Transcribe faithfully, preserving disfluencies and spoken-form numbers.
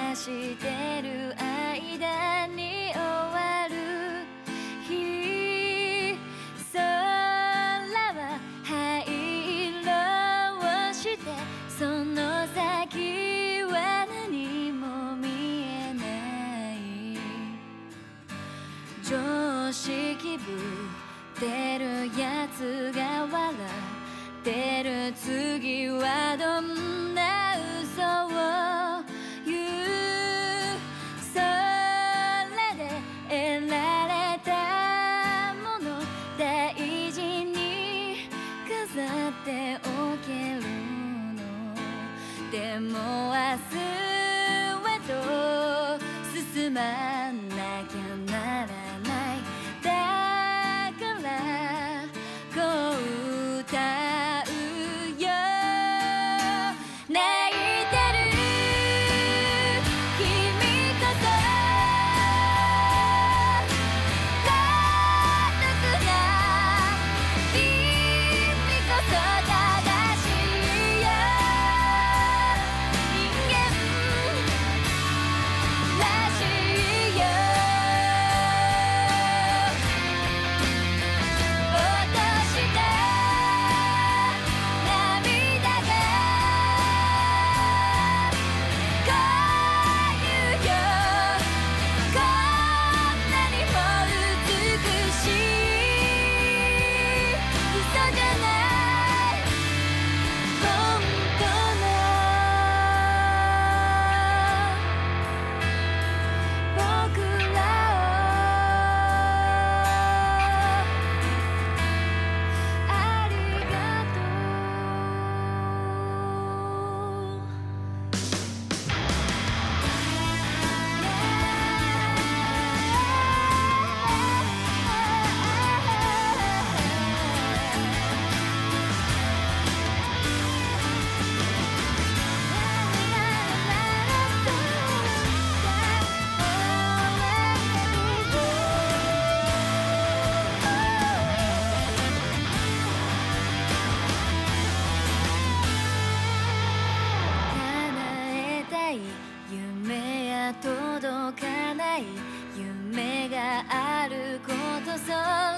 探してる間に終わる日、空は灰色をしてその先は何も見えない。常識ぶってるやつが笑ってる、次はどんな嘘を言う。それで得られたもの大事に飾っておけるの。でも明日へと進まなきゃならない。だからこう歌うよ。泣いてる君こそ孤独な君こそ正しいよ。人間らしいよ。落とした涙がこういうよ。こんなにも美しい嘘じゃない本当の僕らをありがとう。叶えたい夢や届かない夢があること、そ